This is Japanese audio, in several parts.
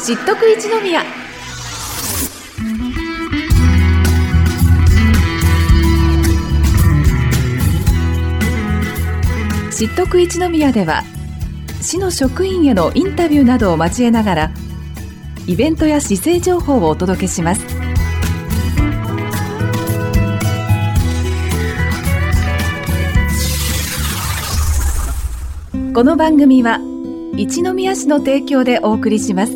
知っとく一宮。知っとく一宮では、市の職員へのインタビューなどを交えながら、イベントや市政情報をお届けします。この番組は一宮市の提供でお送りします。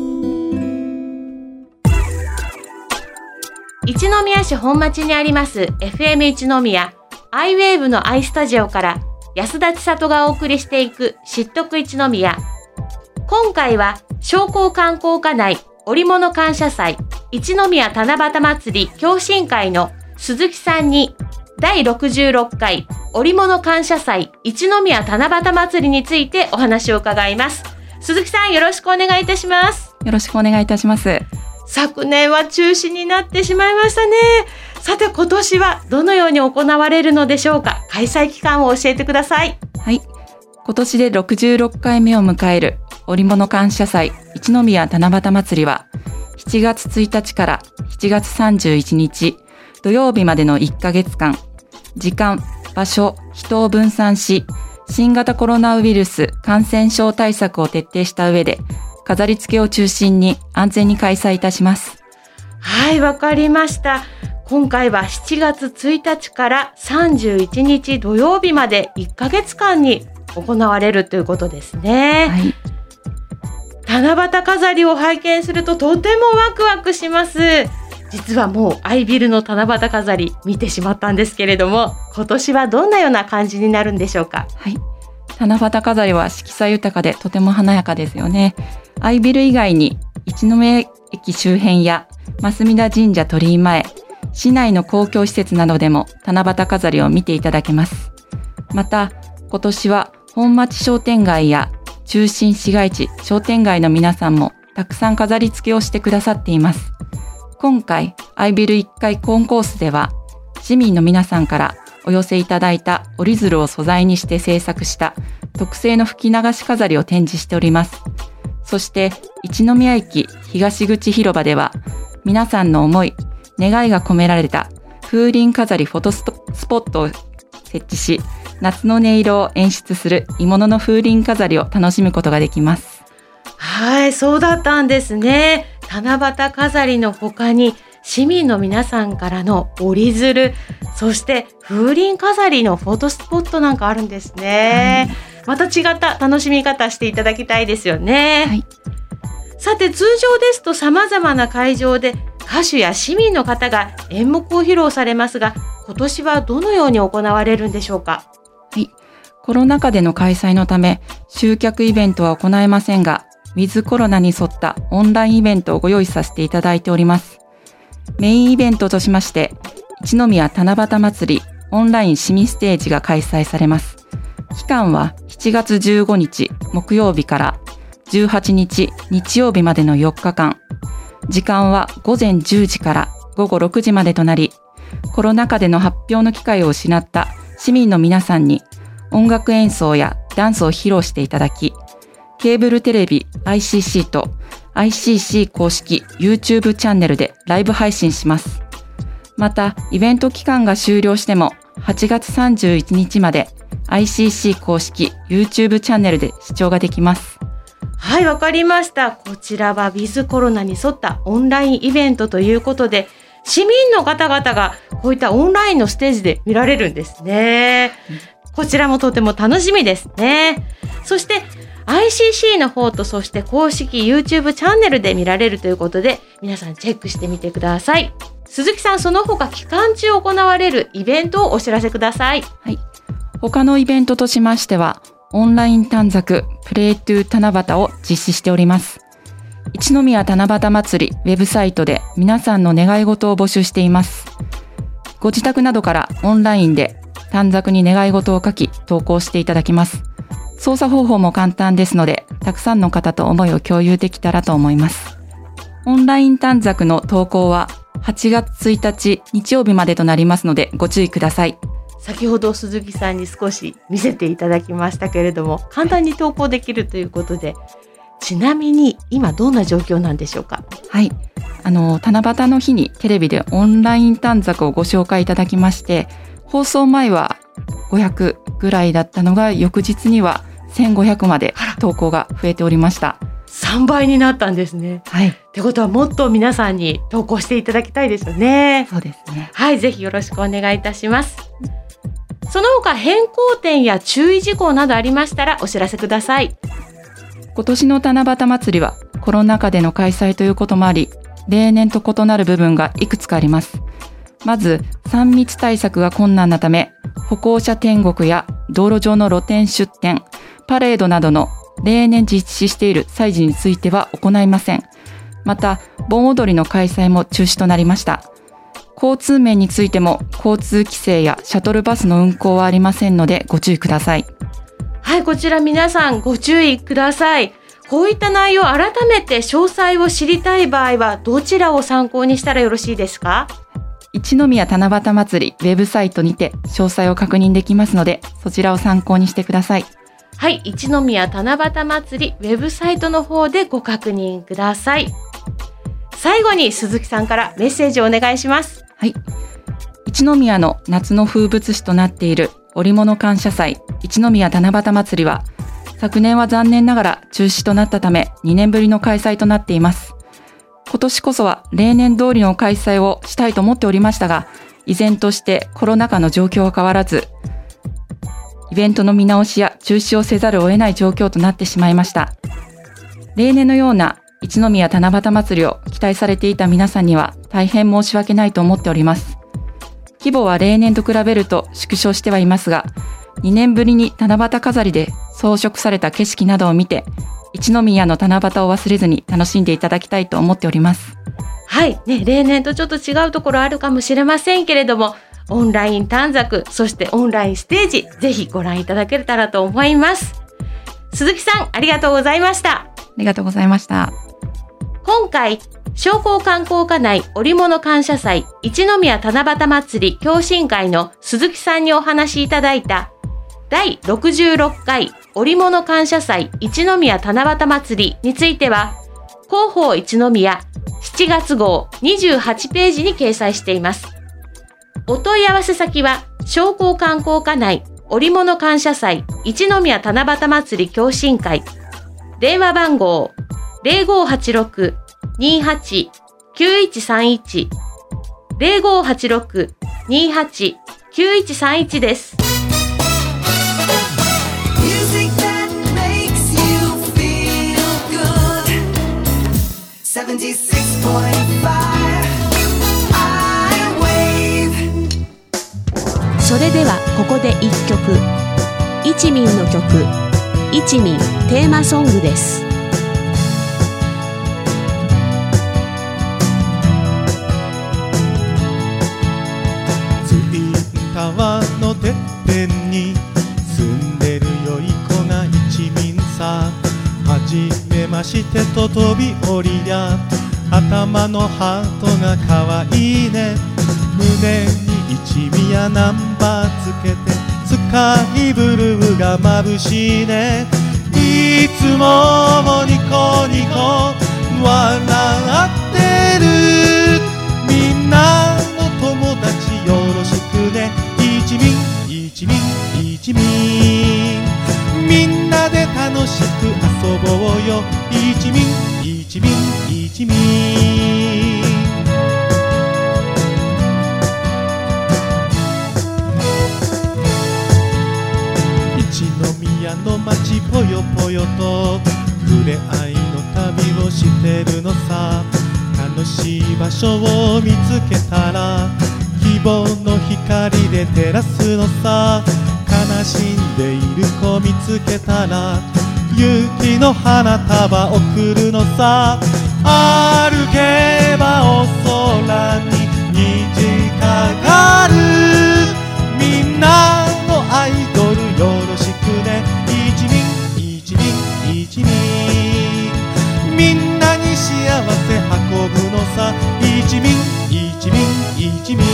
一宮市本町にあります FM 一宮アイウェーブのアイスタジオから安田千里がお送りしていく知っとく一宮。今回は商工観光課内織物感謝祭一宮七夕祭り共進会の鈴木さんに第66回織物感謝祭一宮七夕祭りについてお話を伺います。鈴木さん、よろしくお願いいたします。 よろしくお願いいたします。 昨年は中止になってしまいましたね。さて、今年はどのように行われるのでしょうか。開催期間を教えてください。 はい、今年で66回目を迎える織物感謝祭一宮七夕祭りは7月1日から7月31日土曜日までの1ヶ月間、時間、場所、人を分散し、新型コロナウイルス感染症対策を徹底した上で、飾り付けを中心に安全に開催いたします。 はい、わかりました。今回は7月1日から31日土曜日まで1ヶ月間に行われるということですね。 はい。 七夕飾りを拝見するととてもワクワクします。実はもうアイビルの七夕飾り見てしまったんですけれども、今年はどんなような感じになるんでしょうか。 はい。七夕飾りは色彩豊かでとても華やかですよね。アイビル以外に一宮駅周辺や増田神社鳥居前、市内の公共施設などでも七夕飾りを見ていただけます。また、今年は本町商店街や中心市街地商店街の皆さんもたくさん飾り付けをしてくださっています。今回、アイビル1階コンコースでは、市民の皆さんからお寄せいただいた折り鶴を素材にして制作した特製の吹き流し飾りを展示しております。そして、一宮駅東口広場では、皆さんの思い、願いが込められた風鈴飾りフォトスポットを設置し、夏の音色を演出する鋳物の風鈴飾りを楽しむことができます。 はい、そうだったんですね。七夕飾りの他に市民の皆さんからの折り鶴、そして風鈴飾りのフォトスポットなんかあるんですね。また違った楽しみ方していただきたいですよね。 はい。 さて、通常ですと様々な会場で歌手や市民の方が演目を披露されますが、今年はどのように行われるんでしょうか。 はい。コロナ禍での開催のため集客イベントは行えませんが、ウィズコロナに沿ったオンラインイベントをご用意させていただいております。メインイベントとしまして、一宮七夕祭りオンライン市民ステージが開催されます。期間は7月15日木曜日から18日日曜日までの4日間。時間は午前10時から午後6時までとなり、コロナ禍での発表の機会を失った市民の皆さんに音楽演奏やダンスを披露していただき、ケーブルテレビ ICC と ICC 公式 YouTube チャンネルでライブ配信します。また、イベント期間が終了しても8月31日まで ICC 公式 YouTube チャンネルで視聴ができます。 はい、わかりました。こちらはウィズコロナに沿ったオンラインイベントということで、市民の方々がこういったオンラインのステージで見られるんですね。こちらもとても楽しみですね。そして、ICC の方とそして公式 YouTube チャンネルで見られるということで、皆さんチェックしてみてください。鈴木さん、その他期間中行われるイベントをお知らせください。 はい。他のイベントとしましては、オンライン短冊プレイトゥ七夕を実施しております。一宮七夕祭りウェブサイトで皆さんの願い事を募集しています。ご自宅などからオンラインで短冊に願い事を書き投稿していただきます。操作方法も簡単ですので、たくさんの方と思いを共有できたらと思います。オンライン短冊の投稿は8月1日日曜日までとなりますのでご注意ください。 先ほど鈴木さんに少し見せていただきましたけれども、簡単に投稿できるということで、 ちなみに今どんな状況なんでしょうか？ はい、七夕の日にテレビでオンライン短冊をご紹介いただきまして、放送前は500ぐらいだったのが翌日には1500まで投稿が増えておりました。 3倍になったんですね。 はい。 ってことはもっと皆さんに投稿していただきたいですよね。 そうですね。 はい、ぜひよろしくお願いいたします。その他変更点や注意事項などありましたらお知らせください。 今年の七夕祭りはコロナ禍での開催ということもあり、例年と異なる部分がいくつかあります。まず、3密対策が困難なため、歩行者天国や道路上の露店出店、パレードなどの例年実施している祭事については行いません。また、盆踊りの開催も中止となりました。交通面についても交通規制やシャトルバスの運行はありませんのでご注意ください。 はい、こちら皆さんご注意ください。こういった内容改めて詳細を知りたい場合はどちらを参考にしたらよろしいですか？ 一宮七夕祭りウェブサイトにて詳細を確認できますので、そちらを参考にしてください。 はい、一宮七夕祭りウェブサイトの方でご確認ください。最後に鈴木さんからメッセージをお願いします。 はい。一宮の夏の風物詩となっている織物感謝祭一宮七夕祭りは、昨年は残念ながら中止となったため2年ぶりの開催となっています。今年こそは例年通りの開催をしたいと思っておりましたが、依然としてコロナ禍の状況は変わらず、イベントの見直しや中止をせざるを得ない状況となってしまいました。例年のような一宮七夕祭りを期待されていた皆さんには大変申し訳ないと思っております。規模は例年と比べると縮小してはいますが、2年ぶりに七夕飾りで装飾された景色などを見て、一宮の七夕を忘れずに楽しんでいただきたいと思っております。 はい、ね、例年とちょっと違うところあるかもしれませんけれども、オンライン短冊、そしてオンラインステージ、ぜひご覧いただけたらと思います。鈴木さん、ありがとうございました。 ありがとうございました。 今回、商工観光課内織物感謝祭一宮七夕祭り共進会の鈴木さんにお話しいただいた第66回織物感謝祭一宮七夕祭りについては、広報一宮7月号28ページに掲載しています。お問い合わせ先は、商工観光課内織物感謝祭一宮七夕祭り共進会、電話番号 0586-28-9131 0586-28-9131 です。 それではここで一曲、一民の曲、一民テーマソングです。 ツインタワーのてっぺんに住んでるよい子が一民さ。はじめましてと飛び降りや、頭のハートがかわいいね。胸に一宮ナンバーつけて、スカイブルーが眩しいね。いつもニコニコ笑ってる。みんなの友達よろしくね。一民一民一民、みんなで楽しく遊ぼうよ。一民一民一民。一宮の街ぽよぽよと触れ合いの旅をしてるのさ。楽しい場所を見つけたら希望の光で照らすのさ。悲しんでいる子見つけたら勇気の花束贈るのさ。歩けばお空に虹かかる。みんなのアイドルよろしくね。一民一民一民、みんなに幸せ運ぶのさ。一民一民一民。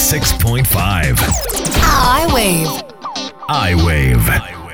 76.5 I-Wave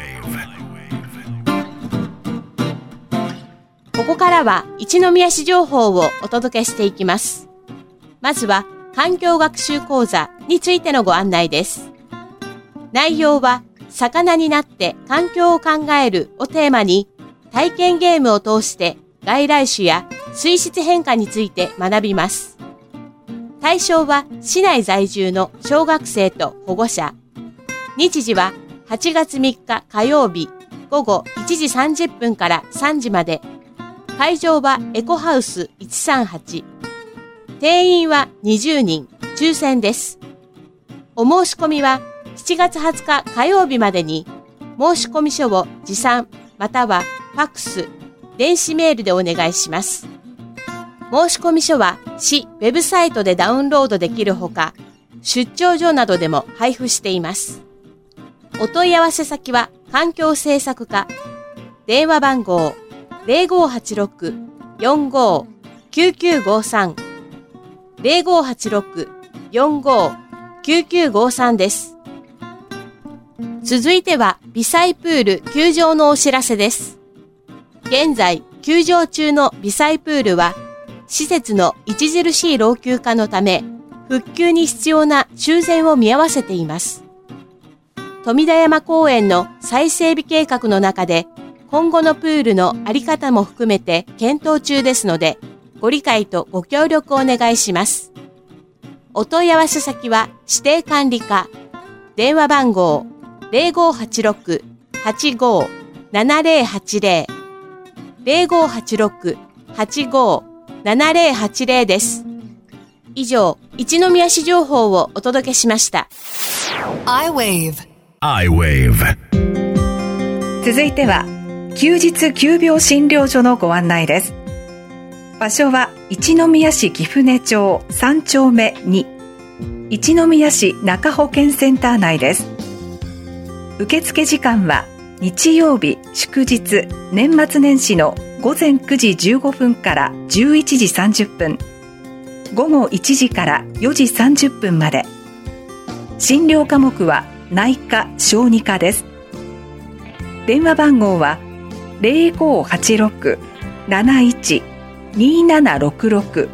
ここからは一宮市情報をお届けしていきます。まずは環境学習講座についてのご案内です。内容は魚になって環境を考えるをテーマに、体験ゲームを通して外来種や水質変化について学びます。対象は市内在住の小学生と保護者。日時は8月3日火曜日午後1時30分から3時まで。会場はエコハウス138。定員は20人、抽選です。お申し込みは7月20日火曜日までに、申し込み書を持参またはファックス、電子メールでお願いします。申し込み書は市ウェブサイトでダウンロードできるほか、出張所などでも配布しています。お問い合わせ先は環境政策課、電話番号 0586-45-9953 0586-45-9953 です。続いては微細プール休場のお知らせです。現在休場中の微細プールは施設の著しい老朽化のため復旧に必要な修繕を見合わせています。富田山公園の再整備計画の中で今後のプールのあり方も含めて検討中ですので、ご理解とご協力をお願いします。お問い合わせ先は指定管理課、電話番号 0586-85-7080 0586-85-7080 です。以上、一宮市情報をお届けしました。 I-Wave 続いては休日急病診療所のご案内です。場所は一宮市貴船町3丁目2、一宮市中保健センター内です。受付時間は日曜日祝日年末年始の午前9時15分から11時30分、午後1時から4時30分まで。診療科目は内科・小児科です。電話番号は 0586-71-2766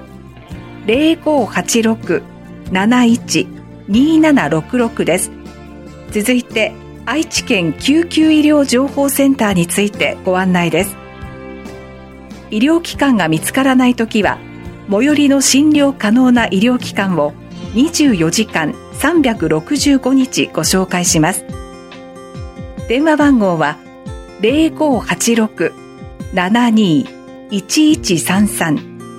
0586-71-2766 です。続いて愛知県救急医療情報センターについてご案内です。医療機関が見つからないときは、最寄りの診療可能な医療機関を24時間365日ご紹介します。電話番号は 0586-72-1133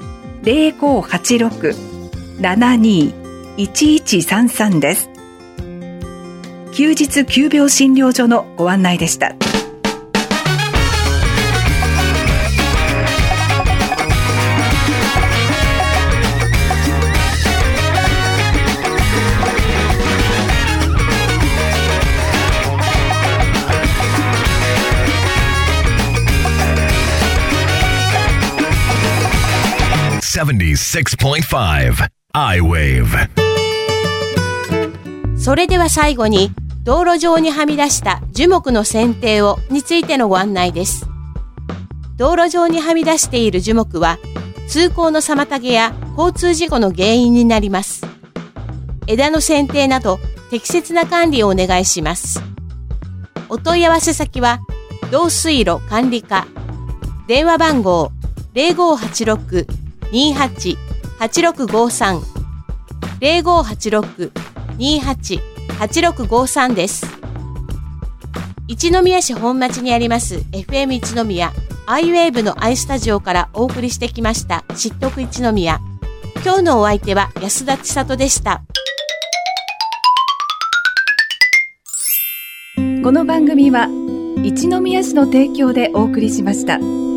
0586-72-1133 です。休日急病診療所のご案内でした。 76.5 I-Wave それでは最後に道路上にはみ出した樹木の剪定についてのご案内です。道路上にはみ出している樹木は通行の妨げや交通事故の原因になります。枝の剪定など適切な管理をお願いします。お問い合わせ先は道水路管理課、電話番号 0586-28-8653 0586-28-8653 です。一宮市本町にあります FM 一宮I-Wave のIスタジオからお送りしてきました知っとく一宮。今日のお相手は安田千里でした。 この番組は一宮市の提供でお送りしました。